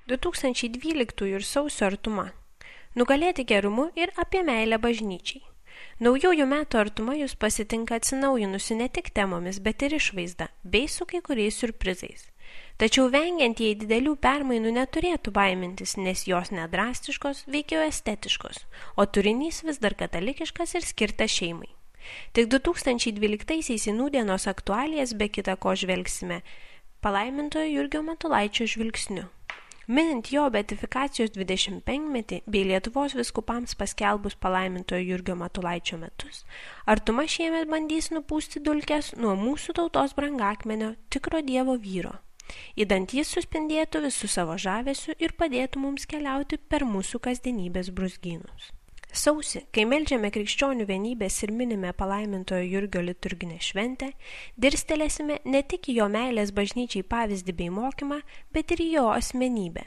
2012 ir sausio artuma. Nugalėti gerumu ir apie meilę bažnyčiai. Naujųjų metų artuma jūs pasitinka atsinaujinusi ne tik temomis, bet ir išvaizda, bei su kai kuriais siurprizais. Tačiau vengiantieji didelių permainų neturėtų baimintis, nes jos nedrastiškos, veikiau estetiškos, o turinys vis dar katalikiškas ir skirtas šeimai. Tik 2012-aisiais į nūdienos aktualijas be kita ko žvelgsime palaimintojo Jurgio Matulaičio žvilgsniu. Minint jo beatifikacijos 25-metį bei Lietuvos vyskupams paskelbus palaimintojo Jurgio Matulaičio metus, artuma šiemet bandys nupūsti dulkes nuo mūsų tautos brangakmenio tikro Dievo vyro. Įdant jis suspindėtų visų savo žavesiu ir padėtų mums keliauti per mūsų kasdienybės brūzgynus. Sausį, kai meldžiame krikščionių vienybės ir minime palaimintojo Jurgio liturginę šventę, dirstelėsime ne tik į jo meilės bažnyčiai pavyzdį bei mokymą, bet ir į jo asmenybę.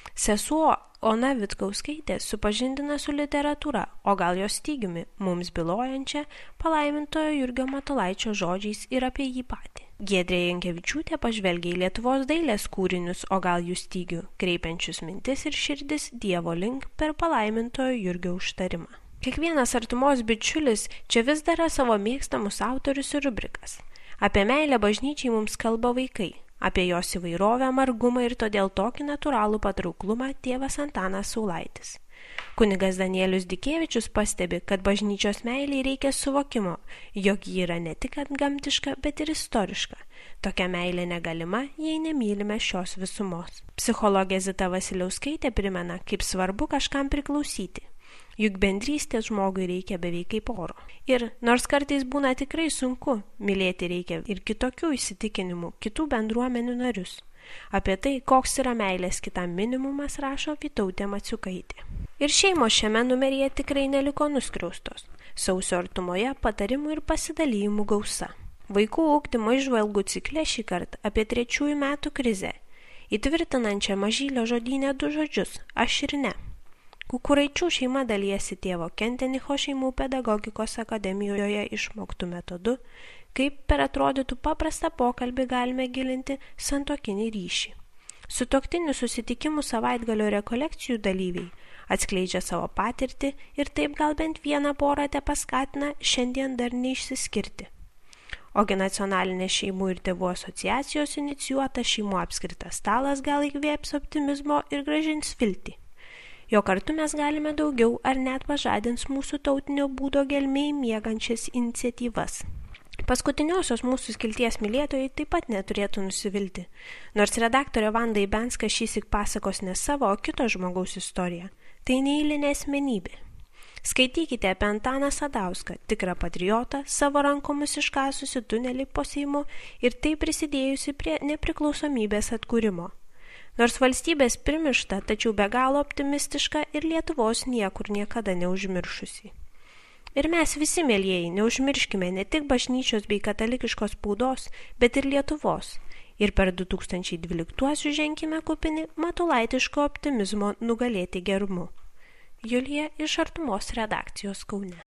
Sesuo Ona Vitkauskaitė supažindina su literatūra, o gal jos stygiumi, mums bylojančia palaimintojo Jurgio Matulaičio žodžiais ir apie jį patį. Giedrė Jankevičiūtė pažvelgia į Lietuvos dailės kūrinius, o gal jų stygių, kreipiančius mintis ir širdis Dievo link per palaimintojo Jurgio užtarimą. Kiekvienas artumos bičiulis čia vis daro savo mėgstamus autorius ir rubrikas. Apie meilę bažnyčiai mums kalba vaikai, apie jos įvairovę, margumą ir todėl tokį natūralų patrauklumą tėvas Antanas Saulaitis. Kunigas Danielius Dikevičius pastebi, kad bažnyčios meiliai reikia suvokimo, jog ji yra ne tik antgamtiška, bet ir istoriška. Tokia meilė negalima, jei nemylime šios visumos. Psichologė Zita Vasiliauskaitė primena, kaip svarbu kažkam priklausyti. Juk bendrystės žmogui reikia beveik kaip oro. Ir nors kartais būna tikrai sunku, mylėti reikia ir kitokių įsitikinimų, kitų bendruomenių narius. Apie tai, koks yra meilės kitam minimumas, rašo Vytautė Maciukaitė. Ir šeimos šiame numeryje tikrai neliko nuskriaustos. Sausio artumoje patarimų ir pasidalijimų gausa. Vaikų ugdymo įžvalgų cikle šį kartą apie 3 metų krizę, įtvirtinančią mažylio žodyne 2 žodžius – aš ir ne. Kukuraičių šeima dalijasi tėvo Kentenicho šeimų pedagogikos akademijoje išmoktų metodu, kaip per atrodytų paprastą pokalbį galime gilinti santuokinį ryšį. Sutuoktinių susitikimų savaitgalio rekolekcijų dalyviai atskleidžia savo patirtį ir taip gal bent vieną porą tepaskatina šiandien dar neišsiskirti. Ogi nacionalinės šeimų ir tėvų asociacijos inicijuota šeimų apskritas stalas gal įkvėps optimizmo ir grąžins viltį. Jo kartu mes galime daugiau ar net pažadins mūsų tautinio būdo gelmėj miegančias iniciatyvas. Paskutiniosios mūsų skilties mylėtojai taip pat neturėtų nusivilti, nors redaktorė Vanda Ibenska šįsyk pasakos ne savo, o kito žmogaus istoriją. Tai neeilinė asmenybė. Skaitykite apie Antaną Sadauską, tikrą patriotą, savo rankomis iškasusi tunelį po Seimu ir taip prisidėjusi prie nepriklausomybės atkūrimo. Nors valstybės primiršta, tačiau be galo optimistiška ir Lietuvos niekur niekada neužmiršusi. Ir mes visi, mielieji, neužmirškime ne tik bažnyčios bei katalikiškos spaudos, bet ir Lietuvos. Ir per 2012 ženkime kupini matulaitiško optimizmo nugalėti gerumu. Julija iš Artumos redakcijos Kaune.